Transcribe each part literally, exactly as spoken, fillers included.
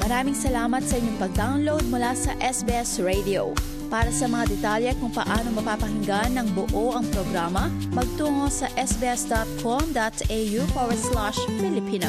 Maraming salamat sa inyong pag-download mula sa S B S Radio. Para sa mga detalye kung paano mapapakinggan ng buo ang programa, magtungo sa sbs.com.au forward slash Filipino.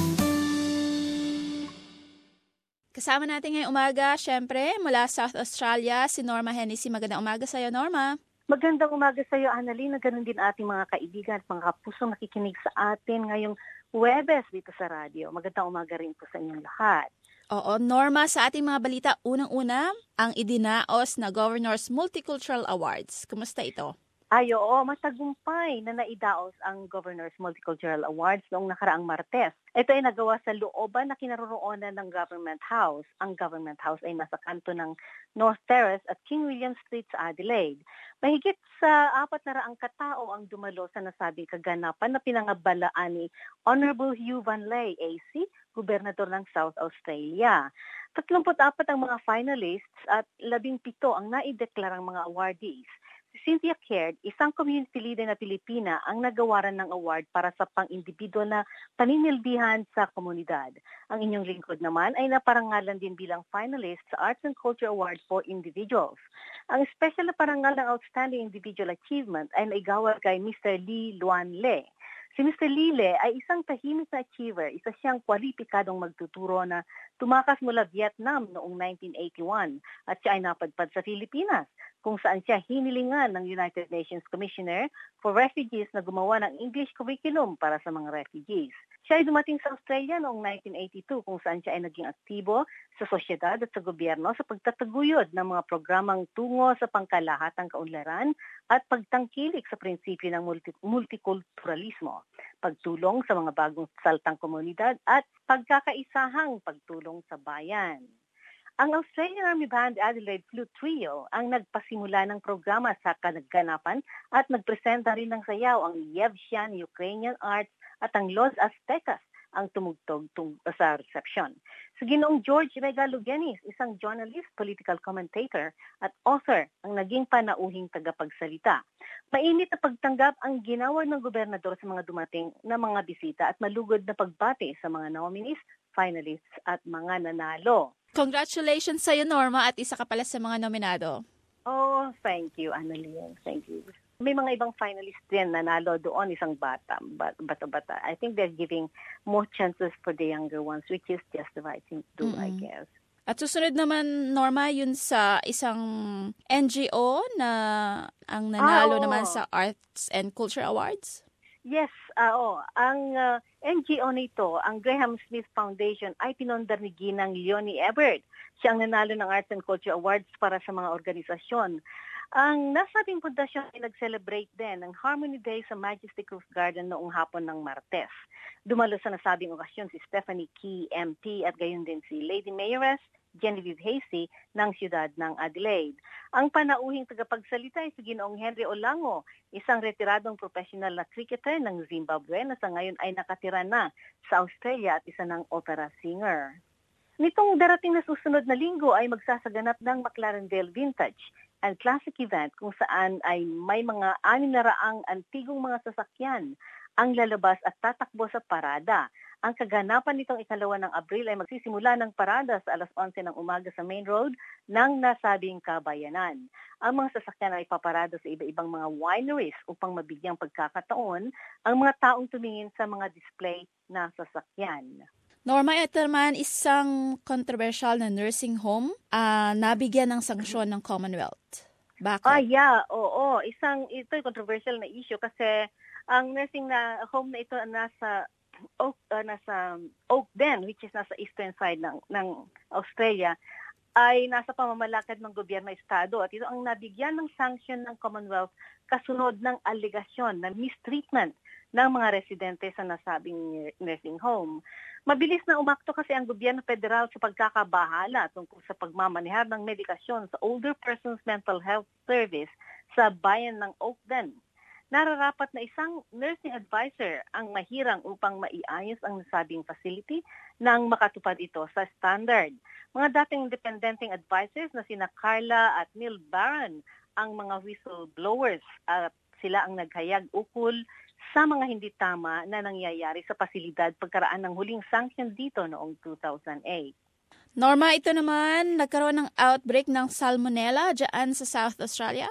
Kasama natin ngayong umaga, syempre, mula South Australia, si Norma Hennessy. Magandang umaga sa iyo, Norma. Magandang umaga sa iyo, Annalyn. Ganun din ating mga kaibigan at mga kapusong nakikinig sa atin ngayong Huwebes dito sa radyo. Magandang umaga rin po sa inyong lahat. Oo, Norma, sa ating mga balita, unang-una, ang idinaos na Governor's Multicultural Awards. Kumusta ito? Ay, oo, matagumpay na naidaos ang Governor's Multicultural Awards noong nakaraang Martes. Ito ay nagawa sa looban na kinaroroonan ng Government House. Ang Government House ay nasa kanto ng North Terrace at King William Street sa Adelaide. Mahigit sa apat na raang katao ang dumalo sa nasabing kaganapan na pinangabalaan ni Honorable Hugh Van Ley, A C, Gobernador ng South Australia. tatlumput apat ang mga finalists at labing pito ang naideklarang mga awardees. Si Cynthia Caird, isang community leader na Pilipina, ang nagawaran ng award para sa pang-individual na paninilbihan sa komunidad. Ang inyong lingkod naman ay naparangalan din bilang finalist sa Arts and Culture Award for Individuals. Ang special na parangal ng Outstanding Individual Achievement ay naigawad kay Mister Lee Luan Le. Si Mister Lile ay isang tahimik na achiever, isa siyang kwalipikadong magtuturo na tumakas mula Vietnam noong nineteen eighty-one at siya ay napadpad sa Pilipinas, kung saan siya hinilingan ng United Nations Commissioner for Refugees na gumawa ng English curriculum para sa mga refugees. Siya ay dumating sa Australia noong nineteen eighty-two, kung saan siya ay naging aktibo sa sosyedad at sa gobyerno sa pagtataguyod ng mga programang tungo sa pangkalahatang kaunlaran at pagtangkilik sa prinsipyo ng multi- multikulturalismo, pagtulong sa mga bagong saltang komunidad at pagkakaisahang pagtulong sa bayan. Ang Australian Army Band Adelaide Flute Trio ang nagpasimula ng programa sa kanaganapan at nagpresenta rin ng sayaw. Ang Yevshan Ukrainian Arts at ang Los Aztecas ang tumugtog tung- sa reception. Si Ginoong George Regalugenis, isang journalist, political commentator at author ang naging panauhing tagapagsalita. Mainit na pagtanggap ang ginawad ng gobernador sa mga dumating na mga bisita at malugod na pagbati sa mga nominees, finalists at mga nanalo. Congratulations sa iyo, Norma, at isa ka pala sa mga nominado. Oh, thank you, Annalyn. Thank you. May mga ibang finalists din na nalo doon, isang bata, bata-bata. I think they're giving more chances for the younger ones, which is just the right thing to do, mm-hmm. I guess. At susunod naman, Norma, yun sa isang N G O na ang nanalo ah, oh. naman sa Arts and Culture Awards? Yes, uh, oh. Ang uh, N G O nito, ang Graham Smith Foundation, ay pinondar ni Ginang Leonie Ebert. Siya ang nanalo ng Arts and Culture Awards para sa mga organisasyon. Ang nasabing pundasyon ay nag-celebrate din ng Harmony Day sa Majestic Roof Garden noong hapon ng Martes. Dumalo sa nasabing okasyon si Stephanie Key, M P, at gayon din si Lady Mayoress Genevieve Hasey ng siyudad ng Adelaide. Ang panauhing tagapagsalita ay si Ginoong Henry Olango, isang retiradong professional na cricketer ng Zimbabwe na sa ngayon ay nakatira na sa Australia at isa ng opera singer. Nitong darating na susunod na linggo ay magsasaganap ng McLarendale Vintage and Classic event kung saan ay may mga anim na raang antigong mga sasakyan ang lalabas at tatakbo sa parada. Ang kaganapan nitong ikalawa ng Abril ay magsisimula ng parada sa alas onse ng umaga sa main road ng nasabing kabayanan. Ang mga sasakyan ay paparada sa iba-ibang mga wineries upang mabigyang pagkakataon ang mga taong tumingin sa mga display na sasakyan. Norma, ito naman isang controversial na nursing home uh, nabigyan ng sanksyon ng Commonwealth. Bakit? Ah, yeah. Oo. Isang, ito ay controversial na issue kasi ang nursing na home na ito nasa Oak, uh, nasa Oak Den, which is nasa eastern side ng, ng Australia, ay nasa pamamalakad ng gobyerno estado. At ito ang nabigyan ng sanction ng Commonwealth kasunod ng aligasyon na mistreatment ng mga residente sa nasabing nursing home. Mabilis na umakto kasi ang gobyerno federal sa pagkakabahala tungkol sa pagmamanehar ng medikasyon sa Older Persons Mental Health Service sa bayan ng Oakden. Nararapat na isang nursing advisor ang mahirang upang maiayos ang nasabing facility nang makatupad ito sa standard. Mga dating independenteng advisors na sina Carla at Neil Barron ang mga whistleblowers at sila ang naghayag ukol sa mga hindi tama na nangyayari sa pasilidad pagkaraan ng huling sanction dito noong two thousand eight. Norma, ito naman, nagkaroon ng outbreak ng salmonella dyan sa South Australia?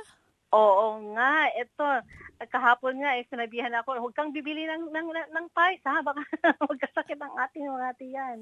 Oo nga, ito. Kahapon nga, eh, sinabihan ako, huwag kang bibili ng, ng, ng pies, ha? Baka magkasakit ang ating mga tiyan.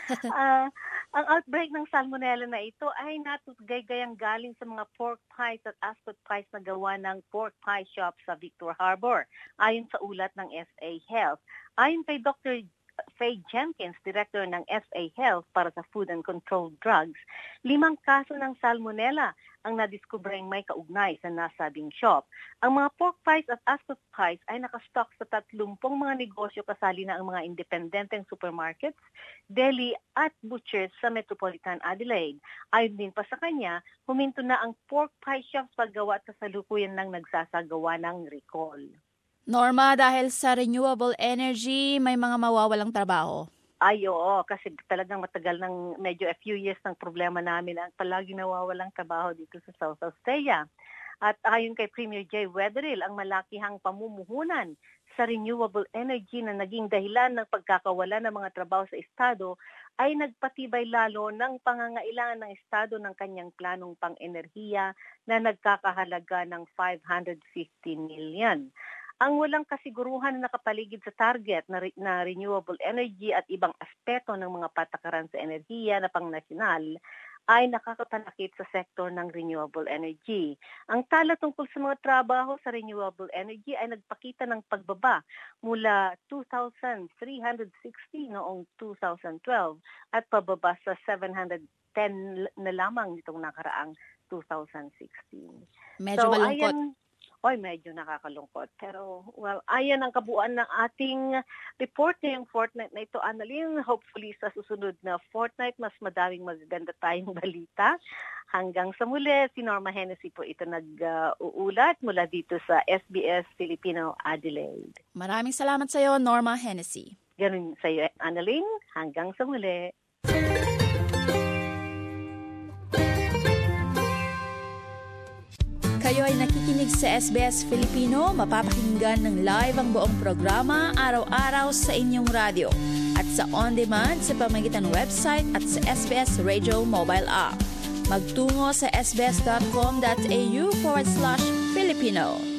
uh, ang outbreak ng salmonella na ito ay natutgay-gayang galing sa mga pork pies at ascot pies na gawa ng pork pie shop sa Victor Harbor, ayon sa ulat ng S A Health. Ayon kay Doctor Faye Jenkins, Director ng S A Health para sa Food and Controlled Drugs, limang kaso ng salmonella ang nadiskubreng may kaugnay sa nasabing shop. Ang mga pork pies at ascot pies ay nakastock sa tatlumpong mga negosyo kasali na ang mga independenteng supermarkets, deli at butchers sa Metropolitan Adelaide. Ayon din pa sa kanya, huminto na ang pork pie shops paggawa at kasalukuyan ng nagsasagawa ng recall. Norma, dahil sa renewable energy, may mga mawawalang trabaho. Ay, oo, kasi talagang matagal ng medyo a few years ng problema namin ang palagi nawawalang trabaho dito sa South Australia. At ayon kay Premier Jay Weatherill, ang malakihang pamumuhunan sa renewable energy na naging dahilan ng pagkakawala ng mga trabaho sa estado ay nagpatibay lalo ng pangangailangan ng estado ng kanyang planong pang-enerhiya na nagkakahalaga ng five hundred fifty million. Ang walang kasiguruhan na nakapaligid sa target na, re- na renewable energy at ibang aspeto ng mga patakaran sa enerhiya na pangnasyonal ay nakakapanakit sa sektor ng renewable energy. Ang tala tungkol sa mga trabaho sa renewable energy ay nagpakita ng pagbaba mula two thousand three hundred sixty noong two thousand twelve at pababa sa seven hundred ten na lamang nitong nakaraang two thousand sixteen. Medyo so, malungkot. Ayan, Oy, medyo nakakalungkot. Pero, well, ayan ang kabuuan ng ating report ngayong fortnight na ito, Annalyn. Hopefully, sa susunod na fortnight, mas madaming magaganda tayong balita. Hanggang sa muli, si Norma Hennessy po ito nag-uulat mula dito sa S B S Filipino Adelaide. Maraming salamat sa iyo, Norma Hennessy. Ganun sa iyo, Annalyn. Hanggang sa muli. Kayo ay nakikinig sa S B S Filipino, mapapakinggan ng live ang buong programa araw-araw sa inyong radyo at sa on-demand sa pamamagitan ng website at sa S B S Radio mobile app. Magtungo sa sbs.com.au forward slash Filipino.